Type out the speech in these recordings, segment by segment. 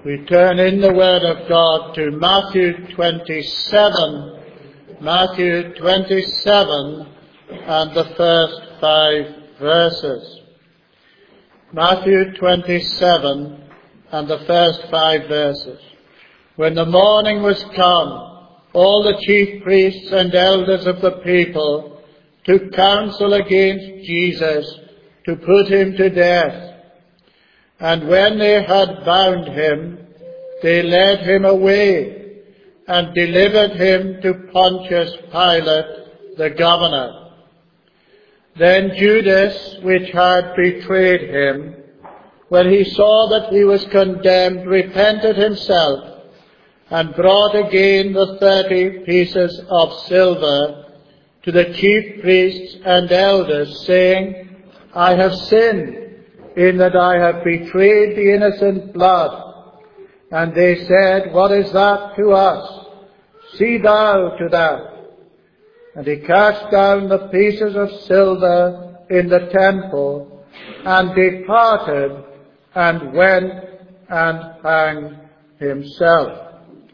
We turn in the Word of God to Matthew 27 and the first 5 verses. Matthew 27 and the first 5 verses. When the morning was come, all the chief priests and elders of the people took counsel against Jesus to put him to death. And when they had bound him, they led him away and delivered him to Pontius Pilate, the governor. Then Judas, which had betrayed him, when he saw that he was condemned, repented himself, and brought again the 30 pieces of silver to the chief priests and elders, saying, I have sinned, in that I have betrayed the innocent blood. And they said, What is that to us? See thou to that. And he cast down the pieces of silver in the temple, and departed, and went and hanged himself.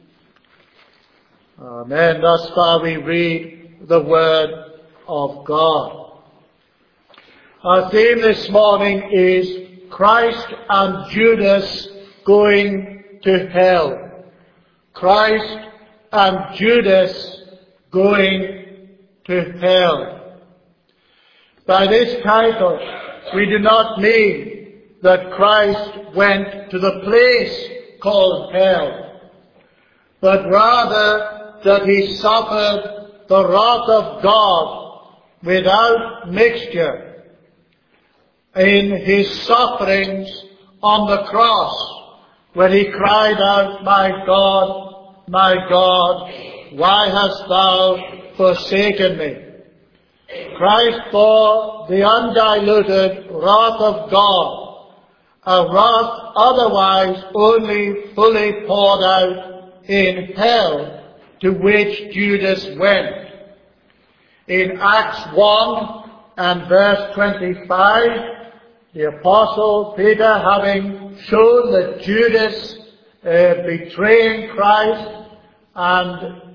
Amen. Thus far we read the Word of God. Our theme this morning is Christ and Judas going to hell. Christ and Judas going to hell. By this title, we do not mean that Christ went to the place called hell, but rather that he suffered the wrath of God without mixture in his sufferings on the cross, when he cried out, My God, why hast thou forsaken me? Christ bore the undiluted wrath of God, a wrath otherwise only fully poured out in hell, to which Judas went. In Acts 1 and verse 25, the Apostle Peter, having shown that Judas betraying Christ and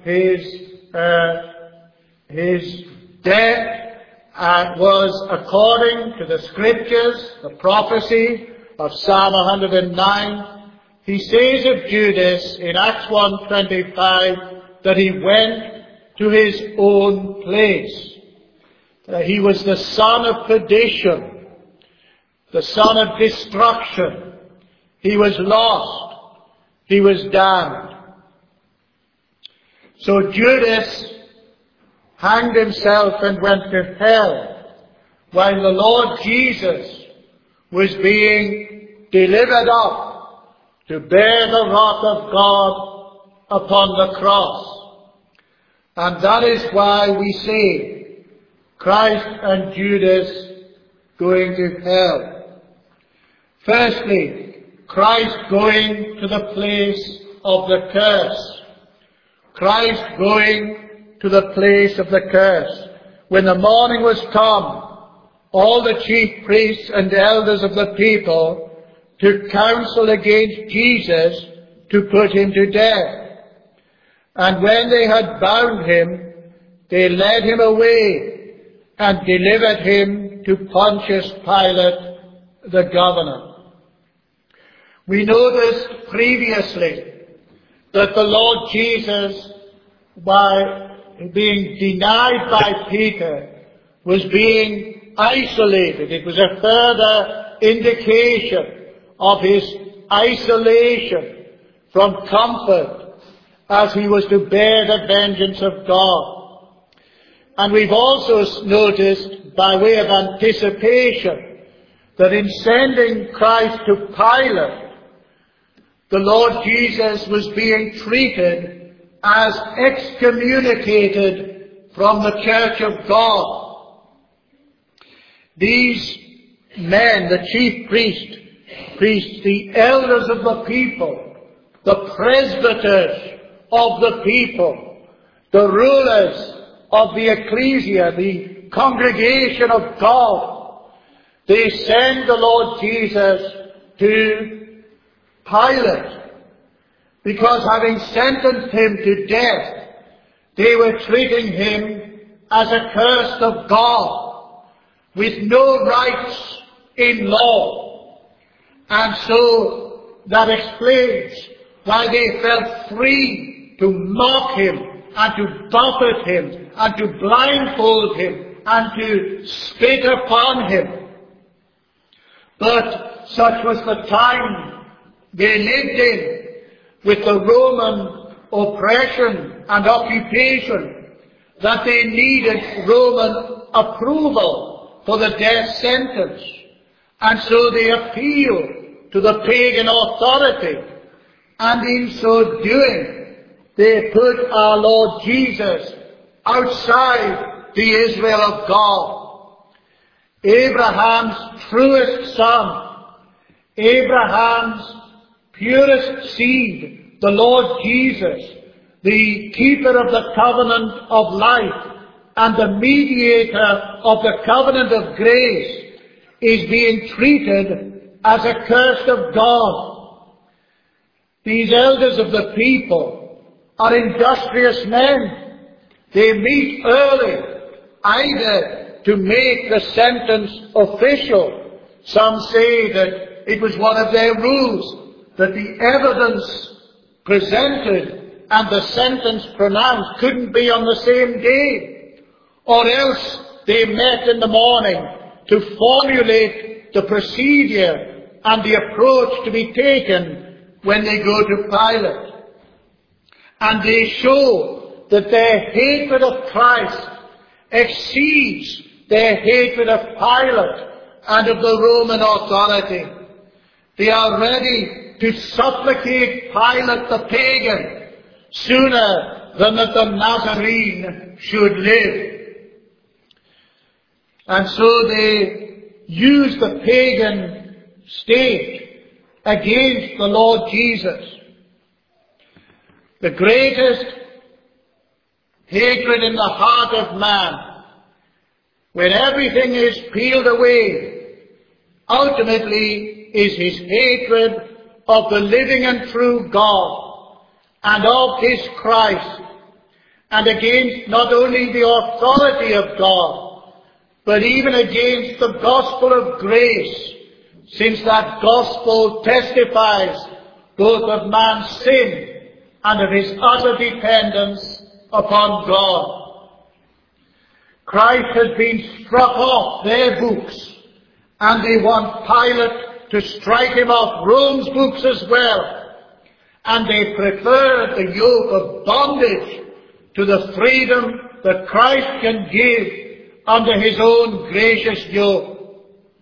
his death was according to the Scriptures, the prophecy of Psalm 109, he says of Judas in Acts 1:25 that he went to his own place. He was the son of perdition, the son of destruction. He was lost. He was damned. So Judas hanged himself and went to hell, while the Lord Jesus was being delivered up to bear the wrath of God upon the cross. And that is why we say Christ and Judas going to hell. Firstly, Christ going to the place of the curse. Christ going to the place of the curse. When the morning was come, all the chief priests and elders of the people took counsel against Jesus to put him to death. And when they had bound him, they led him away and delivered him to Pontius Pilate, the governor. We noticed previously that the Lord Jesus, by being denied by Peter, was being isolated. It was a further indication of his isolation from comfort as he was to bear the vengeance of God. And we've also noticed, by way of anticipation, that in sending Christ to Pilate, the Lord Jesus was being treated as excommunicated from the Church of God. These men, the chief priests, the elders of the people, the presbyters of the people, the rulers of the ecclesia, the congregation of God, they send the Lord Jesus to Pilate, because having sentenced him to death, they were treating him as accursed of God, with no rights in law. And so that explains why they felt free to mock him and to buffet him and to blindfold him and to spit upon him. But such was the time they lived in, with the Roman oppression and occupation, that they needed Roman approval for the death sentence. And so they appealed to the pagan authority, and in so doing, they put our Lord Jesus outside the Israel of God. Abraham's truest son, Abraham's purest seed, the Lord Jesus, the keeper of the covenant of life and the mediator of the covenant of grace, is being treated as accursed of God. These elders of the people are industrious men. They meet early, either to make the sentence official. Some say that it was one of their rules that the evidence presented and the sentence pronounced couldn't be on the same day. Or else they met in the morning to formulate the procedure and the approach to be taken when they go to Pilate. And they show that their hatred of Christ exceeds their hatred of Pilate and of the Roman authority. They are ready to supplicate Pilate the pagan sooner than that the Nazarene should live. And so they use the pagan state against the Lord Jesus. The greatest hatred in the heart of man, when everything is peeled away, ultimately is his hatred of the living and true God and of his Christ, and against not only the authority of God, but even against the gospel of grace, since that gospel testifies both of man's sin and of his utter dependence upon God. Christ has been struck off their books, and they want Pilate to strike him off Rome's books as well. And they prefer the yoke of bondage to the freedom that Christ can give under his own gracious yoke.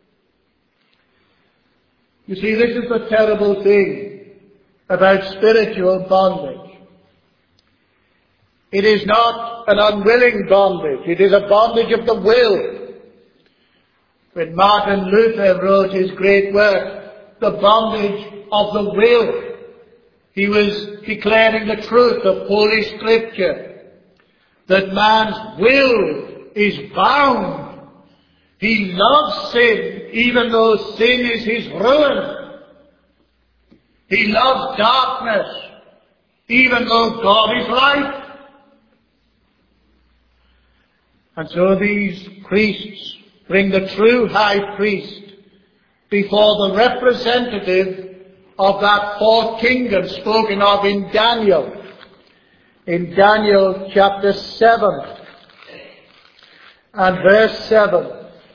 You see, this is the terrible thing about spiritual bondage. It is not an unwilling bondage. It is a bondage of the will. When Martin Luther wrote his great work, The Bondage of the Will, he was declaring the truth of Holy Scripture, that man's will is bound. He loves sin, even though sin is his ruin. He loves darkness, even though God is light. And so these priests bring the true high priest before the representative of that fourth kingdom spoken of in Daniel. In Daniel chapter 7 and verse 7,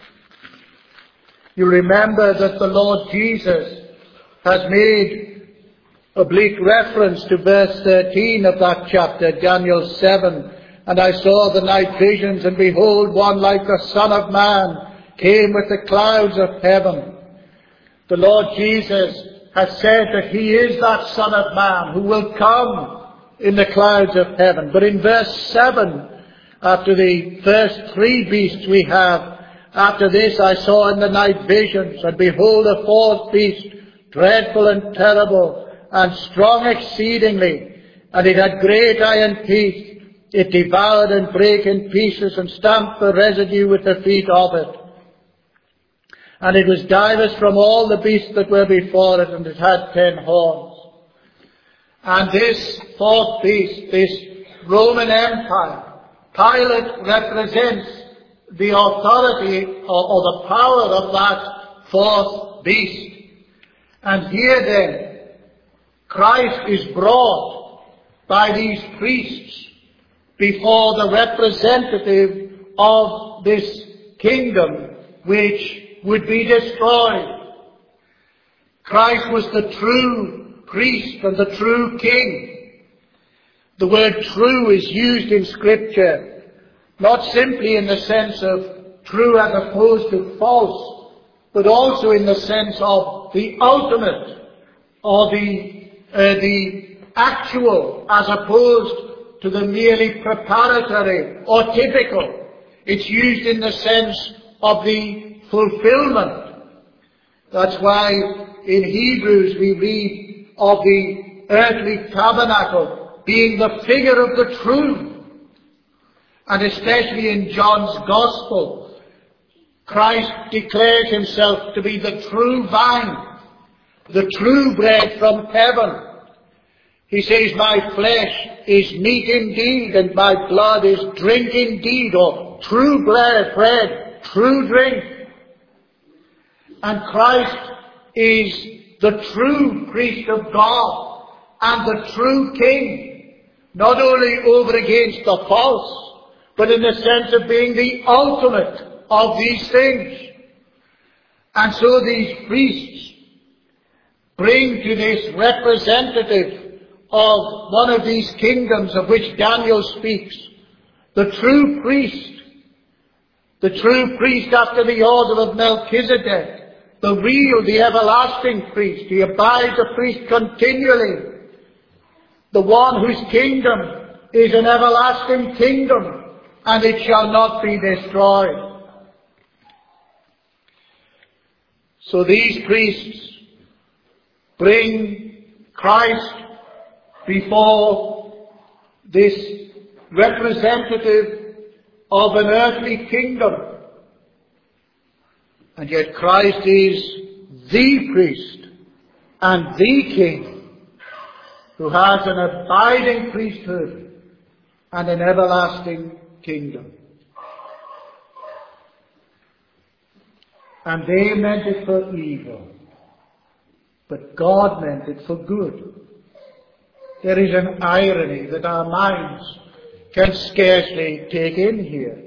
you remember that the Lord Jesus has made oblique reference to verse 13 of that chapter, Daniel 7. And I saw the night visions, and behold, one like the Son of Man came with the clouds of heaven. The Lord Jesus has said that he is that Son of Man who will come in the clouds of heaven. But in verse 7, after the first three beasts we have, after this I saw in the night visions, and behold, a fourth beast, dreadful and terrible, and strong exceedingly, and it had great iron teeth. It devoured and brake in pieces, and stamped the residue with the feet of it. And it was diverse from all the beasts that were before it, and it had 10 horns. And this fourth beast, this Roman Empire, Pilate represents the authority or the power of that fourth beast. And here then, Christ is brought by these priests before the representative of this kingdom which would be destroyed. Christ was the true priest and the true king. The word true is used in Scripture not simply in the sense of true as opposed to false, but also in the sense of the ultimate or the actual as opposed to the merely preparatory or typical. It's used in the sense of the fulfillment. That's why in Hebrews we read of the earthly tabernacle being the figure of the true. And especially in John's Gospel, Christ declares himself to be the true vine, the true bread from heaven. He says, my flesh is meat indeed, and my blood is drink indeed, or true bread, true drink. And Christ is the true priest of God and the true king, not only over against the false, but in the sense of being the ultimate of these things. And so these priests bring to this representative of one of these kingdoms of which Daniel speaks, the true priest after the order of Melchizedek, the real, the everlasting priest. He abides a priest continually, the one whose kingdom is an everlasting kingdom, and it shall not be destroyed. So these priests bring Christ before this representative of an earthly kingdom. And yet Christ is the priest and the king who has an abiding priesthood and an everlasting kingdom. And they meant it for evil, but God meant it for good. There is an irony that our minds can scarcely take in here.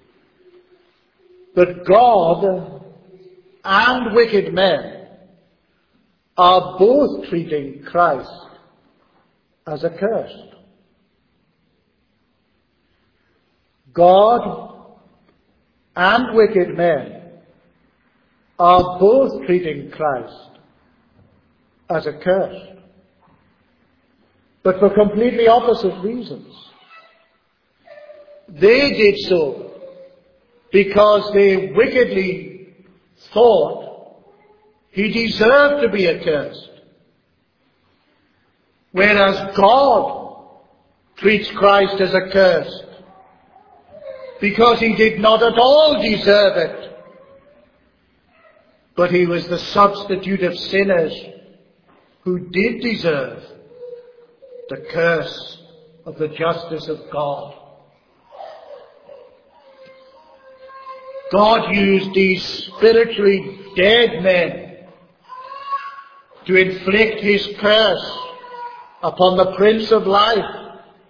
But God and wicked men are both treating Christ as accursed. God and wicked men are both treating Christ as accursed, but for completely opposite reasons. They did so because they wickedly thought he deserved to be accursed, whereas God treats Christ as accursed because he did not at all deserve it, but he was the substitute of sinners who did deserve the curse of the justice of God. God used these spiritually dead men to inflict his curse upon the Prince of Life.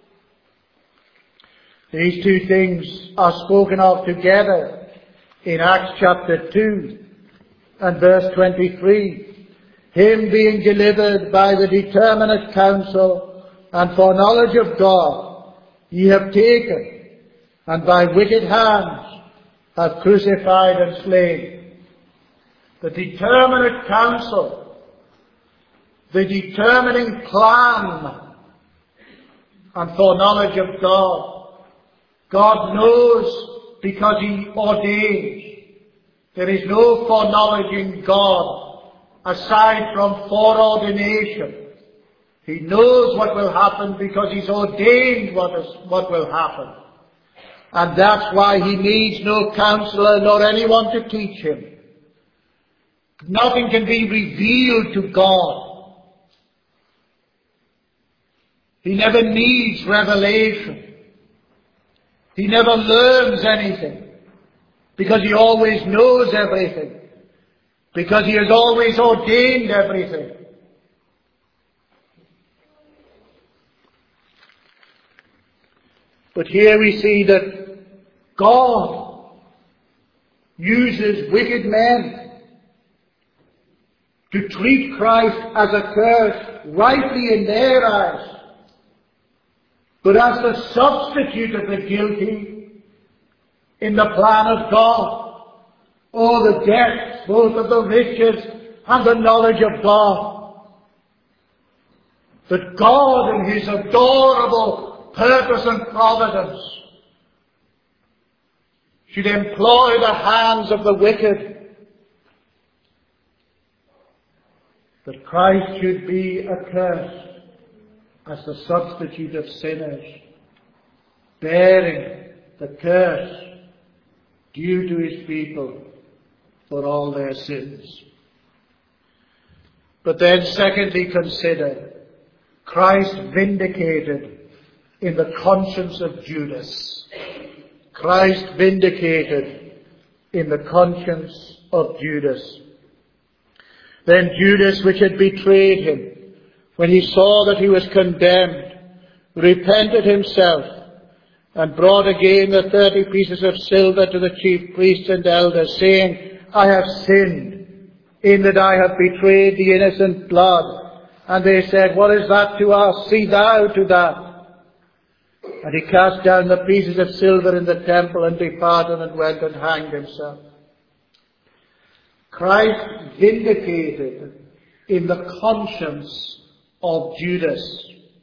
These two things are spoken of together in Acts chapter 2 and verse 23. Him being delivered by the determinate counsel and foreknowledge of God, ye have taken, and by wicked hands have crucified and slain. The determinate counsel, the determining plan and foreknowledge of God. God knows because he ordains. There is no foreknowledge in God aside from foreordination. He knows what will happen because he's ordained what will happen. And that's why he needs no counselor nor anyone to teach him. Nothing can be revealed to God He never needs revelation. He never learns anything, because he always knows everything, because he has always ordained everything. But here we see that God uses wicked men to treat Christ as a curse, rightly in their eyes, but as the substitute of the guilty in the plan of God. Oh, the depth both of the riches and the knowledge of God. That God in His adorable purpose and providence should employ the hands of the wicked, that Christ should be accursed as the substitute of sinners, bearing the curse due to His people for all their sins. But then secondly, consider Christ vindicated in the conscience of Judas. Christ vindicated in the conscience of Judas. Then Judas, which had betrayed him, when he saw that he was condemned, repented himself, and brought again the 30 pieces of silver to the chief priests and elders, saying, I have sinned, in that I have betrayed the innocent blood. And they said, what is that to us? See thou to that. And he cast down the pieces of silver in the temple and departed and went and hanged himself. Christ vindicated in the conscience of Judas.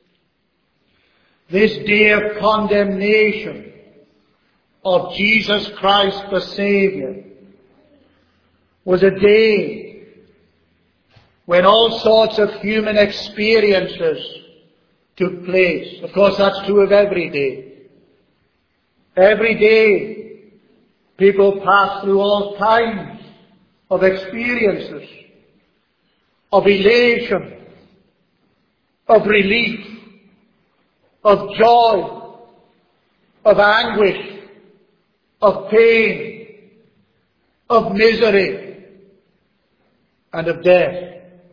This day of condemnation of Jesus Christ the Saviour was a day when all sorts of human experiences took place. Of course, that's true of every day. Every day, people pass through all kinds of experiences, of elation, of relief, of joy, of anguish, of pain, of misery, and of death.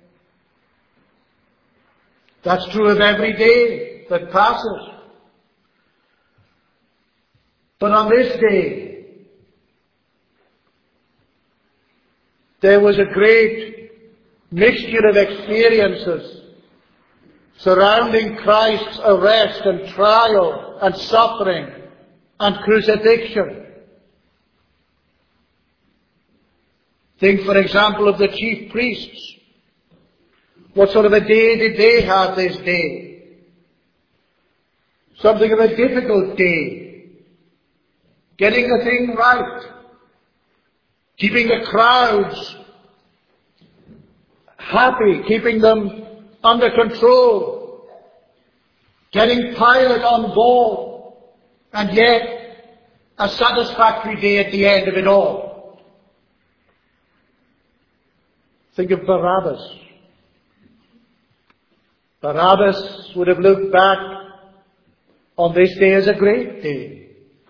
That's true of every day that passes. But on this day, there was a great mixture of experiences surrounding Christ's arrest and trial and suffering and crucifixion. Think, for example, of the chief priests. What sort of a day did they have this day? Something of a difficult day. Getting the thing right. Keeping the crowds happy. Keeping them under control. Getting Pilate on board. And yet, a satisfactory day at the end of it all. Think of Barabbas. Barabbas would have looked back on this day as a great day.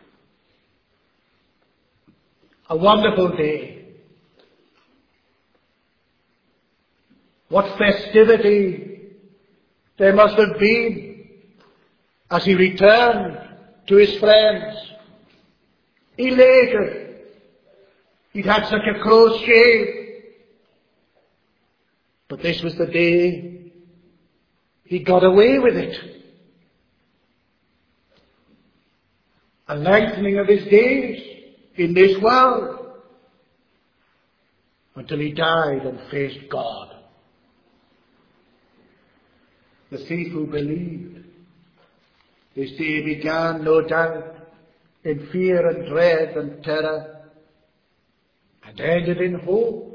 A wonderful day. What festivity there must have been as he returned to his friends. Elated. He'd had such a close shave. But this was the day he got away with it. A lengthening of his days in this world until he died and faced God. The thief who believed. This day began, no doubt, in fear and dread and terror, and ended in hope.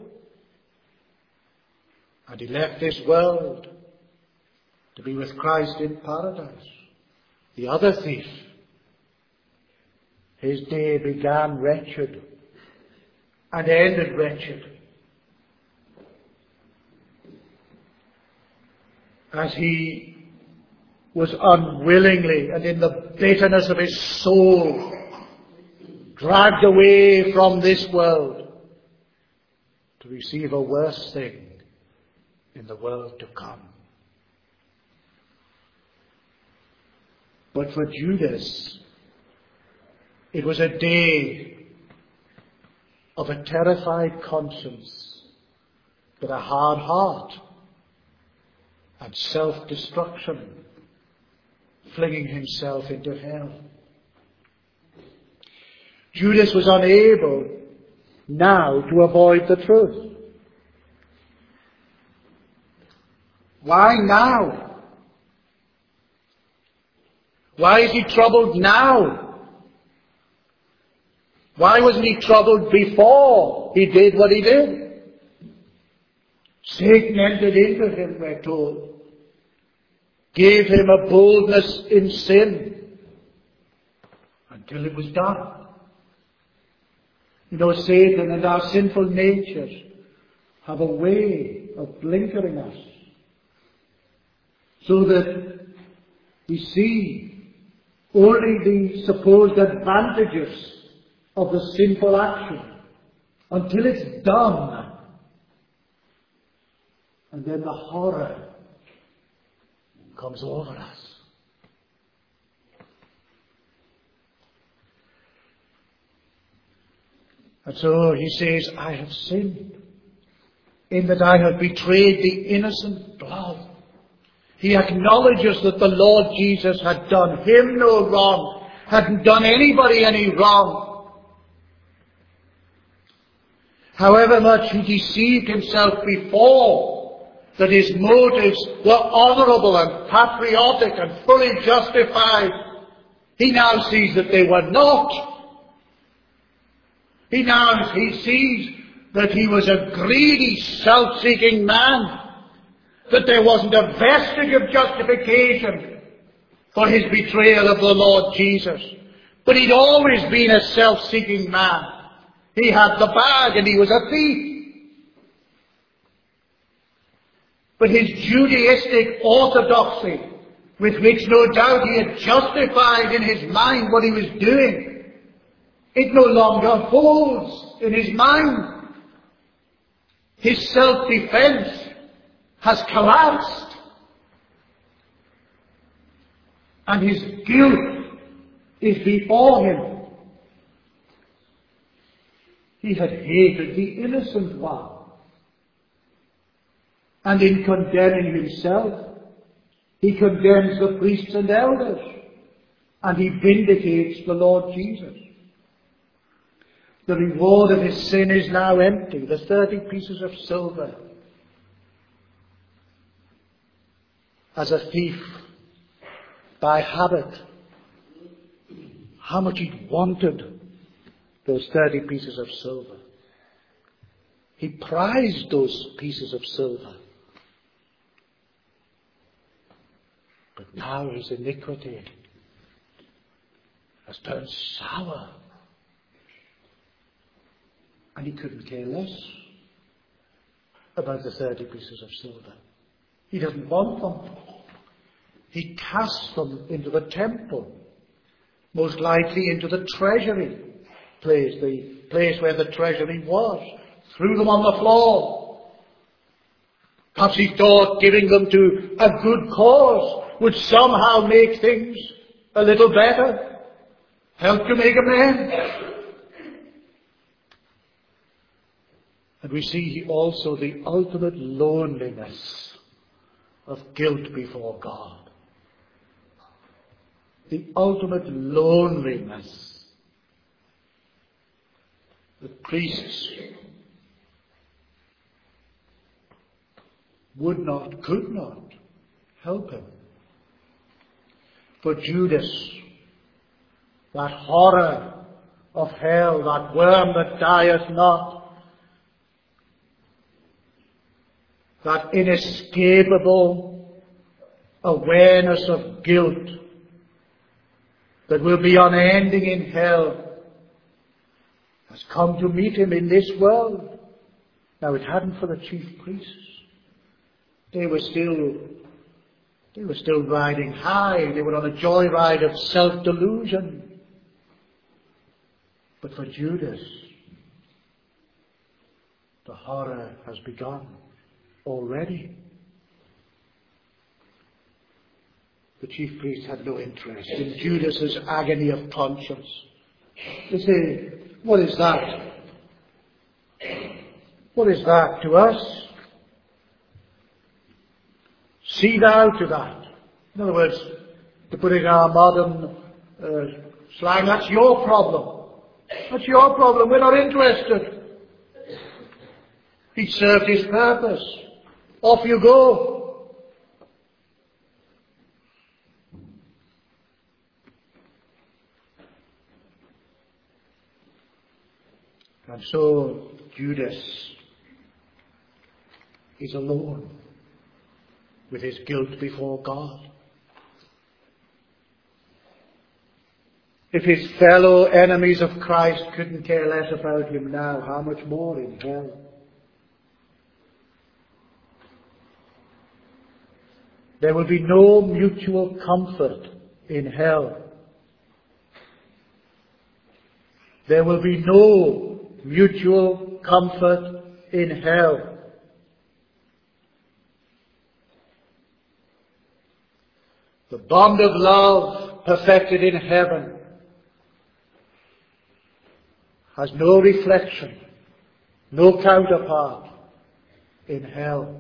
And he left this world to be with Christ in paradise. The other thief, his day began wretched and ended wretched. As he was unwillingly and in the bitterness of his soul dragged away from this world to receive a worse thing in the world to come. But for Judas, it was a day of a terrified conscience, but a hard heart and self-destruction, flinging himself into hell. Judas was unable now to avoid the truth. Why now? Why is he troubled now? Why wasn't he troubled before he did what he did? Satan entered into him, we're told, gave him a boldness in sin until it was done. You know, Satan and our sinful natures have a way of blinkering us so that we see only the supposed advantages of the sinful action until it's done. And then the horror comes over us. And so he says, I have sinned in that I have betrayed the innocent blood. He acknowledges that the Lord Jesus had done him no wrong, hadn't done anybody any wrong. However much he deceived himself before, that his motives were honourable and patriotic and fully justified, he now sees that they were not. He sees that he was a greedy, self-seeking man, that there wasn't a vestige of justification for his betrayal of the Lord Jesus. But he'd always been a self-seeking man. He had the bag and he was a thief. But his Judaistic orthodoxy, with which no doubt he had justified in his mind what he was doing, it no longer holds in his mind. His self-defense has collapsed. And his guilt is before him. He had hated the innocent one. And in condemning himself, he condemns the priests and elders. And he vindicates the Lord Jesus. The reward of his sin is now empty. The 30 pieces of silver. As a thief, by habit, how much he wanted those 30 pieces of silver. He prized those pieces of silver. But now his iniquity has turned sour. And he couldn't care less about the 30 pieces of silver. He doesn't want them. He casts them into the temple, most likely into the treasury place, the place where the treasury was. Threw them on the floor. Perhaps he thought giving them to a good cause would somehow make things a little better, help to make amends. And we see also the ultimate loneliness of guilt before God. The ultimate loneliness. The priests would not, could not help him. For Judas, that horror of hell, that worm that dieth not, that inescapable awareness of guilt that will be unending in hell, has come to meet him in this world. Now it hadn't for the chief priests. They were still They were still riding high. They were on a joyride of self-delusion. But for Judas, the horror has begun already. The chief priests had no interest in Judas's agony of conscience. They say, what is that? What is that to us? See thou to that. In other words, to put it in our modern slang, that's your problem. That's your problem. We're not interested. He served his purpose. Off you go. And so Judas is alone with his guilt before God. If his fellow enemies of Christ couldn't care less about him now, how much more in hell? There will be no mutual comfort in hell. There will be no mutual comfort in hell. The bond of love perfected in heaven has no reflection, no counterpart in hell.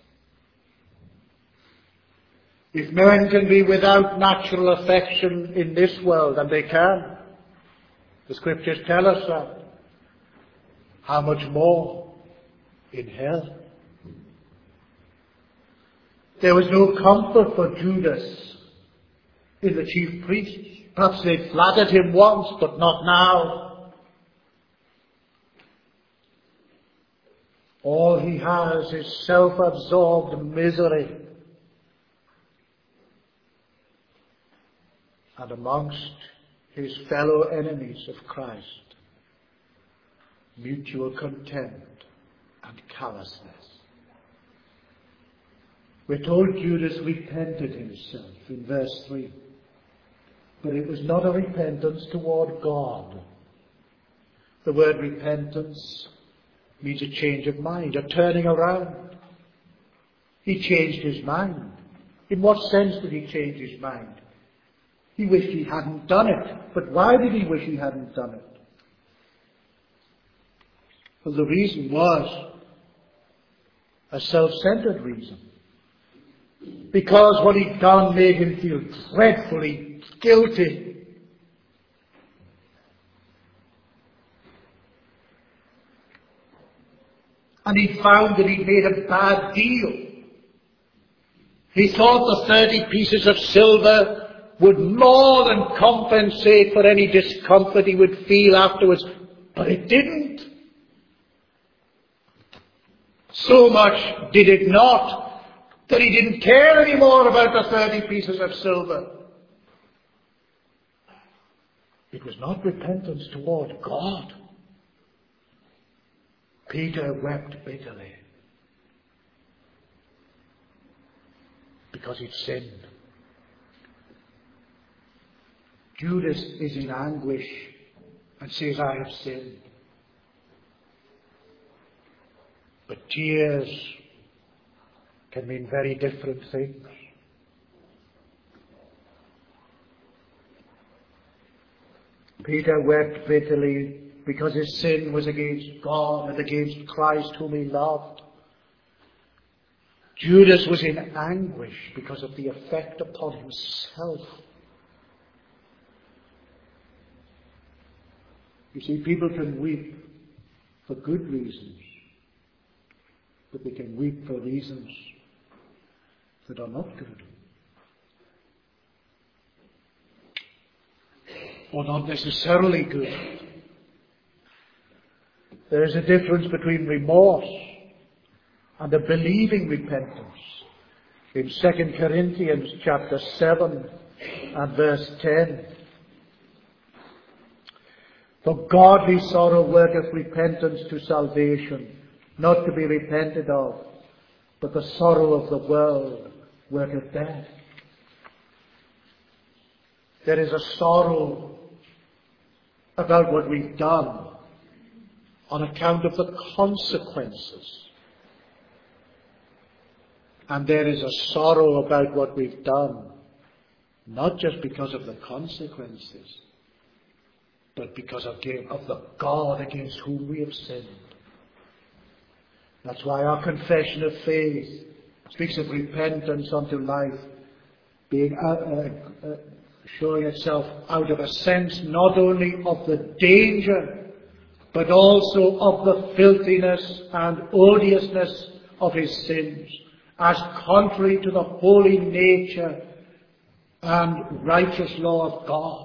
If men can be without natural affection in this world, and they can, the Scriptures tell us that, how much more in hell? There was no comfort for Judas in the chief priests. Perhaps they flattered him once, but not now. All he has is self-absorbed misery. And amongst his fellow enemies of Christ, mutual contempt and callousness. We're told Judas repented himself in verse 3. But it was not a repentance toward God. The word repentance means a change of mind, a turning around. He changed his mind. In what sense did he change his mind? He wished he hadn't done it. But why did he wish he hadn't done it? Well, the reason was a self-centered reason. Because what he'd done made him feel dreadfully guilty. And he found that he'd made a bad deal. He thought the 30 pieces of silver would more than compensate for any discomfort he would feel afterwards. But it didn't. So much did it not that he didn't care anymore about the 30 pieces of silver. It was not repentance toward God. Peter wept bitterly because he'd sinned. Judas is in anguish and says, I have sinned. But tears can mean very different things. Peter wept bitterly because his sin was against God and against Christ whom he loved. Judas was in anguish because of the effect upon himself. You see, people can weep for good reasons, but they can weep for reasons that are not good, or not necessarily good. There is a difference between remorse and a believing repentance. In 2 Corinthians chapter 7 and verse 10. For godly sorrow worketh repentance to salvation, not to be repented of, but the sorrow of the world worketh death. There is a sorrow about what we've done on account of the consequences. And there is a sorrow about what we've done, not just because of the consequences, but because of the God against whom we have sinned. That's why our confession of faith speaks of repentance unto life, being showing itself out of a sense not only of the danger, but also of the filthiness and odiousness of his sins, as contrary to the holy nature and righteous law of God.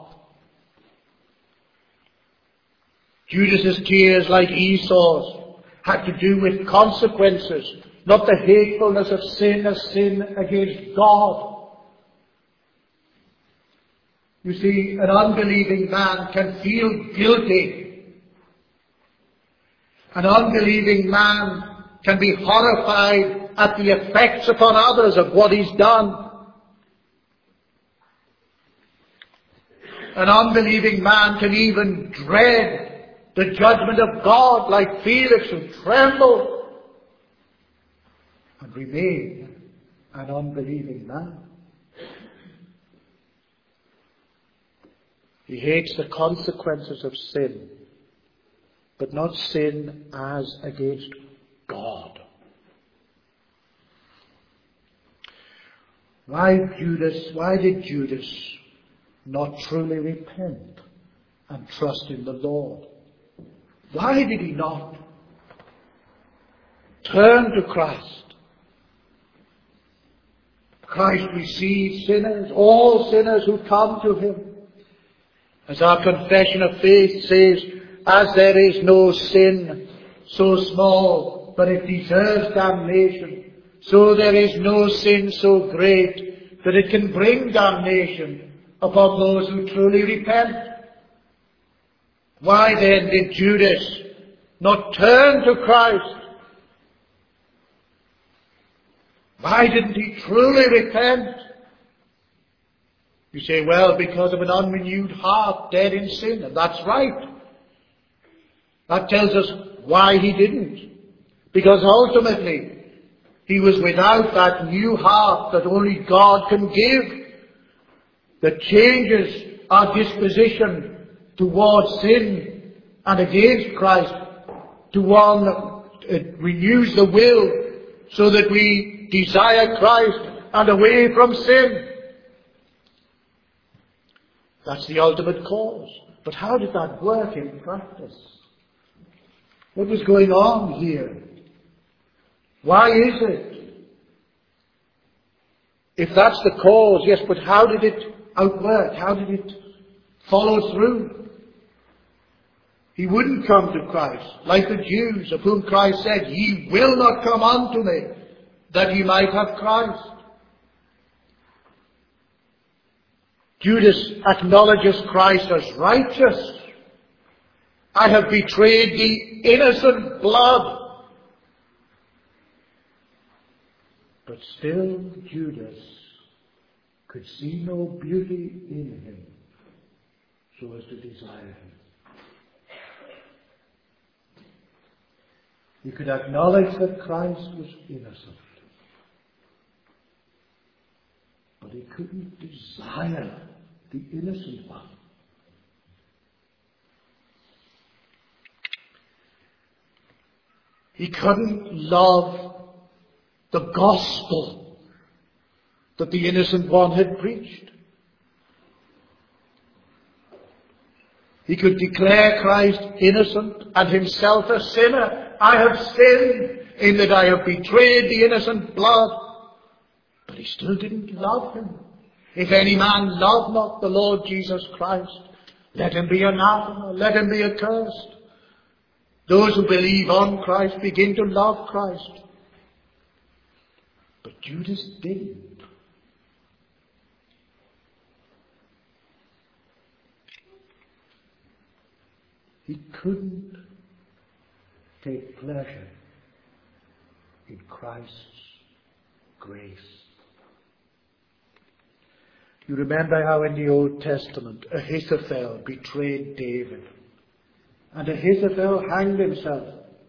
Judas's tears, like Esau's, had to do with consequences, not the hatefulness of sin as sin against God. You see, an unbelieving man can feel guilty. An unbelieving man can be horrified at the effects upon others of what he's done. An unbelieving man can even dread the judgment of God, like Felix, and tremble and remain an unbelieving man. He hates the consequences of sin, but not sin as against God. Why did Judas not truly repent and trust in the Lord? Why did he not turn to Christ? Christ receives sinners, all sinners who come to him. As our confession of faith says, as there is no sin so small, but it deserves damnation, so there is no sin so great that it can bring damnation upon those who truly repent. Why then did Judas not turn to Christ? Why didn't he truly repent? You say, well, because of an unrenewed heart, dead in sin. And that's right. That tells us why he didn't. Because ultimately, he was without that new heart that only God can give, that changes our disposition towards sin and against Christ, to one that renews the will so that we desire Christ and away from sin. That's the ultimate cause. But how did that work in practice? What was going on here? Why is it? If that's the cause, yes, but how did it outwork? How did it follow through? He wouldn't come to Christ, like the Jews, of whom Christ said, ye will not come unto me, that ye might have Christ. Judas acknowledges Christ as righteous. I have betrayed the innocent blood. But still Judas could see no beauty in him so as to desire him. He could acknowledge that Christ was innocent, but he couldn't desire the innocent one. He couldn't love the gospel that the innocent one had preached. He could declare Christ innocent and himself a sinner. I have sinned in that I have betrayed the innocent blood. But he still didn't love him. If any man love not the Lord Jesus Christ, let him be anathema, let him be accursed. Those who believe on Christ begin to love Christ. But Judas didn't. He couldn't take pleasure in Christ's grace. You remember how in the Old Testament Ahithophel betrayed David. And Ahithophel hanged himself.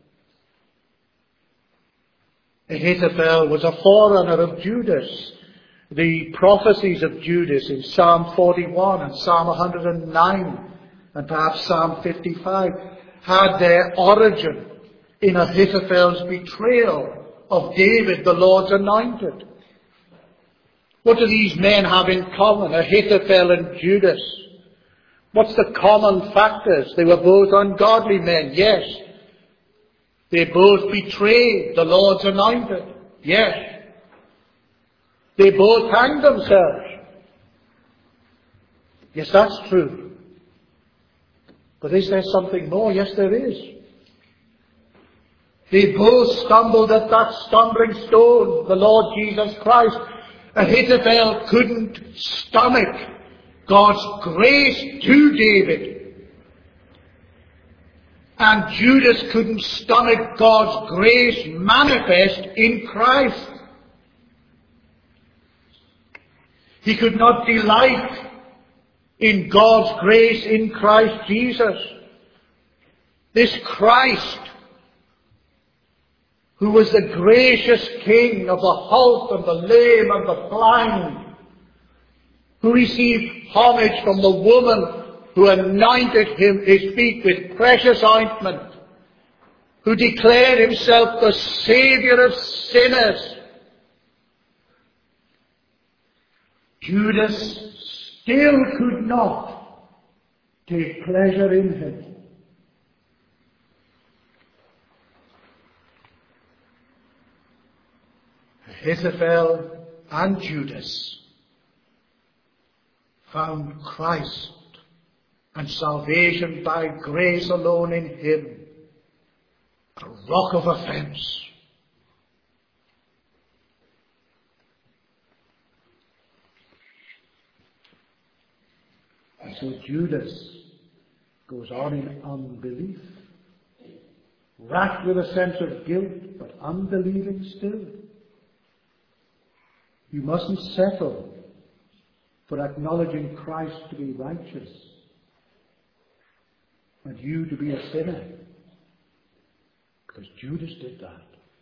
Ahithophel was a forerunner of Judas. The prophecies of Judas in Psalm 41 and Psalm 109 and perhaps Psalm 55 had their origin in Ahithophel's betrayal of David, the Lord's anointed. What do these men have in common, Ahithophel and Judas? What's the common factors? They were both ungodly men, yes. They both betrayed the Lord's anointed, yes. They both hanged themselves. Yes, that's true. But is there something more? Yes, there is. They both stumbled at that stumbling stone, the Lord Jesus Christ. Ahithophel couldn't stomach God's grace to David. And Judas couldn't stomach God's grace manifest in Christ. He could not delight in God's grace in Christ Jesus. This Christ, who was the gracious King of the halt and the lame and the blind, who received homage from the woman who anointed his feet with precious ointment, who declared himself the Saviour of sinners. Judas still could not take pleasure in him. Ahithophel and Judas found Christ and salvation by grace alone in him a rock of offense. And so Judas goes on in unbelief, racked with a sense of guilt, but unbelieving still. You mustn't settle for acknowledging Christ to be righteous and you to be a sinner, because Judas did that.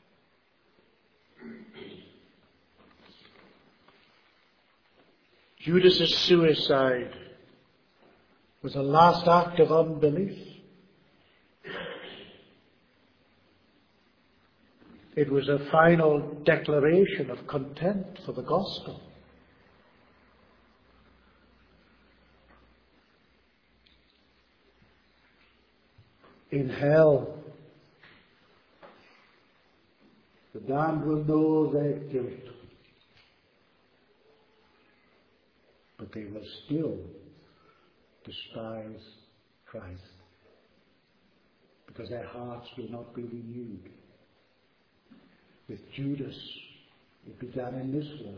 Judas's suicide was a last act of unbelief. It was a final declaration of contempt for the gospel. In hell, the damned will know their guilt, but they will still despise Christ, because their hearts will not be renewed. With Judas, it began in this world.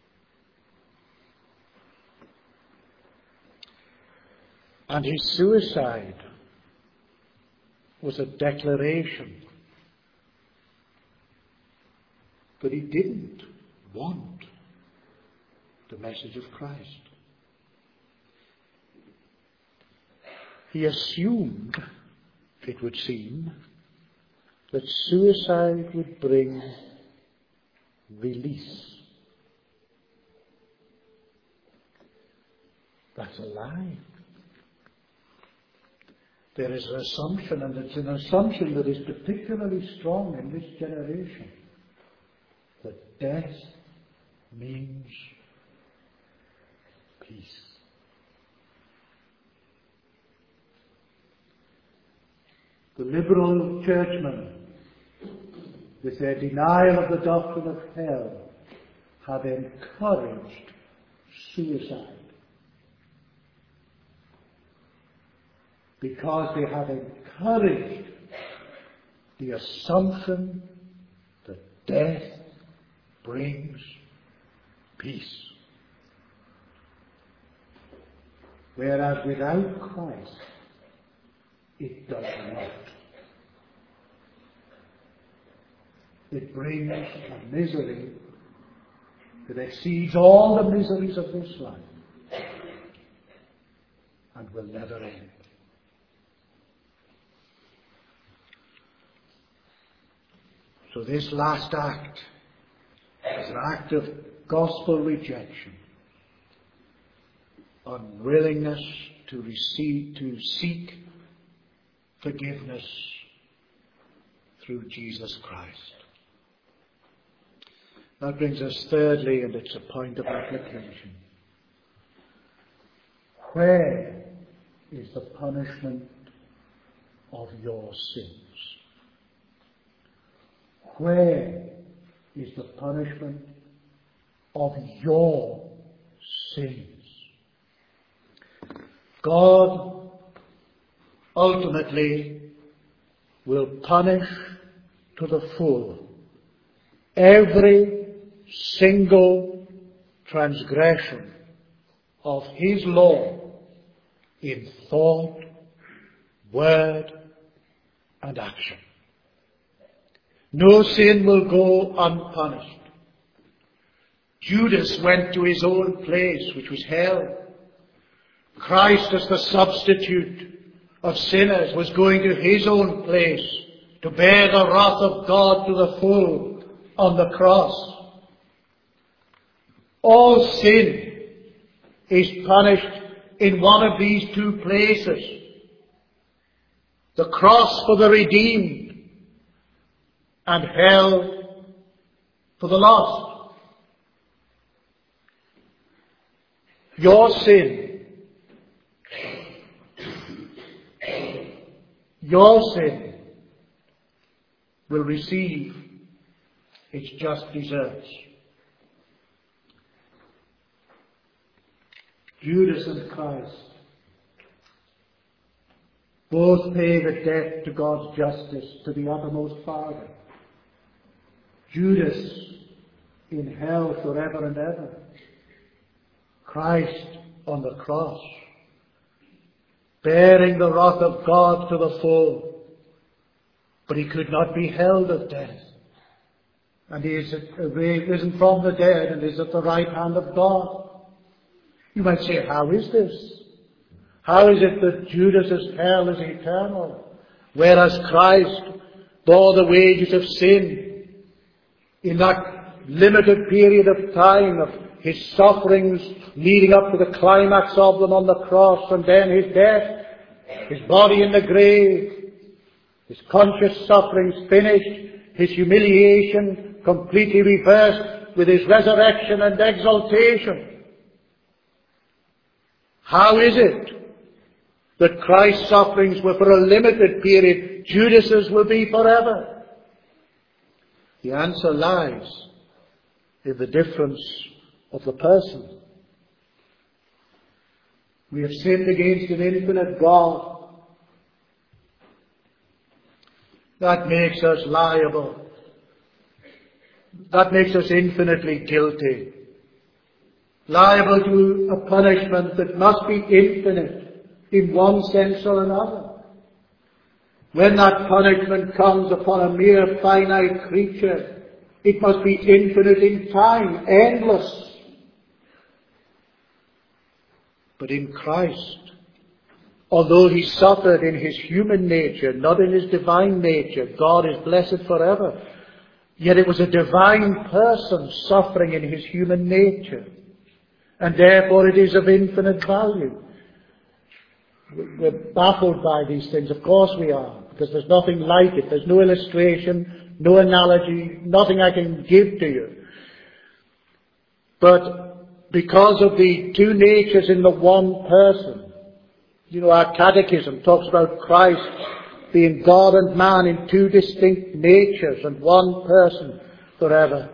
And his suicide was a declaration that he didn't want the message of Christ. He assumed, it would seem, that suicide would bring release. That's a lie. There is an assumption, and it's an assumption that is particularly strong in this generation, that death means peace. The liberal churchmen, with their denial of the doctrine of hell, have encouraged suicide. Because they have encouraged the assumption that death brings peace. Whereas without Christ, it does not. It brings a misery that exceeds all the miseries of this life. and will never end. So this last act is an act of gospel rejection, unwillingness to seek forgiveness through Jesus Christ. That brings us thirdly, and it's a point of application. Where is the punishment of your sins? Where is the punishment of your sins? God ultimately will punish to the full every single transgression of His law in thought, word, and action. No sin will go unpunished. Judas went to his own place, which was hell. Christ, as the substitute of sinners, was going to His own place to bear the wrath of God to the full on the cross. All sin is punished in one of these two places. The cross for the redeemed, and hell for the lost. Your sin will receive its just deserts. Judas and Christ both pay the debt to God's justice to the uttermost farthing. Judas in hell forever and ever. Christ on the cross, bearing the wrath of God to the full. But He could not be held of death. And He is risen from the dead and is at the right hand of God. You might say, how is this? How is it that Judas's hell is eternal, whereas Christ bore the wages of sin in that limited period of time of His sufferings leading up to the climax of them on the cross, and then His death, His body in the grave, His conscious sufferings finished, His humiliation completely reversed with His resurrection and exaltation. How is it that Christ's sufferings were for a limited period, Judas's will be forever? The answer lies in the difference of the person. We have sinned against an infinite God. That makes us liable. That makes us infinitely guilty. Liable to a punishment that must be infinite in one sense or another. When that punishment comes upon a mere finite creature, it must be infinite in time, endless. But in Christ, although He suffered in His human nature, not in His divine nature, God is blessed forever, yet it was a divine person suffering in His human nature. And therefore it is of infinite value. We're baffled by these things, of course we are, because there's nothing like it. There's no illustration, no analogy, nothing I can give to you. But because of the two natures in the one person, our catechism talks about Christ being God and man in two distinct natures and one person forever.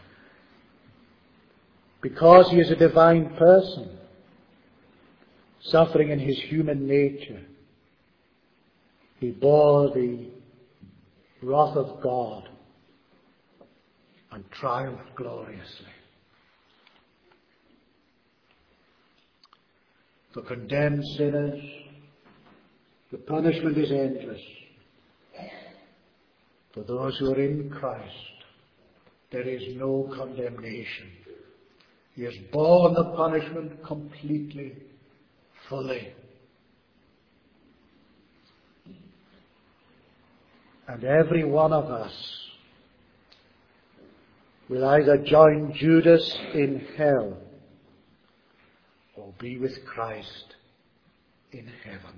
Because He is a divine person, suffering in His human nature, He bore the wrath of God and triumphed gloriously. For condemned sinners, the punishment is endless. For those who are in Christ, there is no condemnation. He has borne the punishment completely, fully, And every one of us will either join Judas in hell or be with Christ in heaven.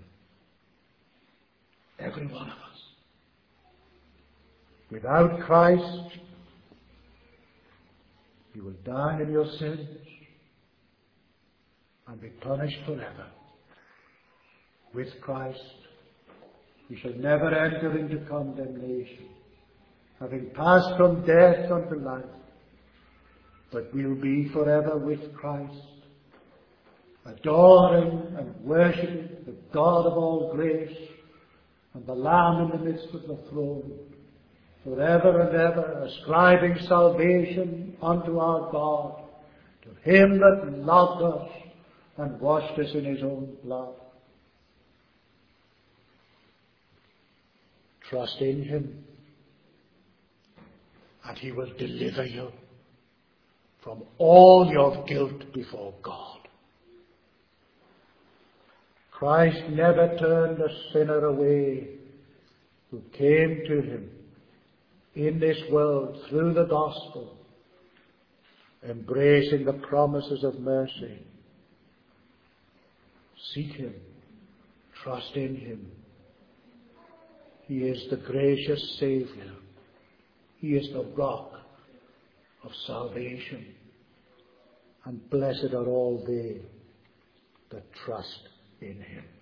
Every one of us. Without Christ, you will die in your sins and be punished forever. With Christ, we shall never enter into condemnation, having passed from death unto life, but we'll be forever with Christ, adoring and worshipping the God of all grace and the Lamb in the midst of the throne, forever and ever, ascribing salvation unto our God, to him that loved us and washed us in his own blood. Trust in him, and he will deliver you from all your guilt before God. Christ never turned a sinner away who came to him in this world through the gospel, embracing the promises of mercy. Seek him, trust in him. He is the gracious Saviour. He is the rock of salvation. And blessed are all they that trust in him.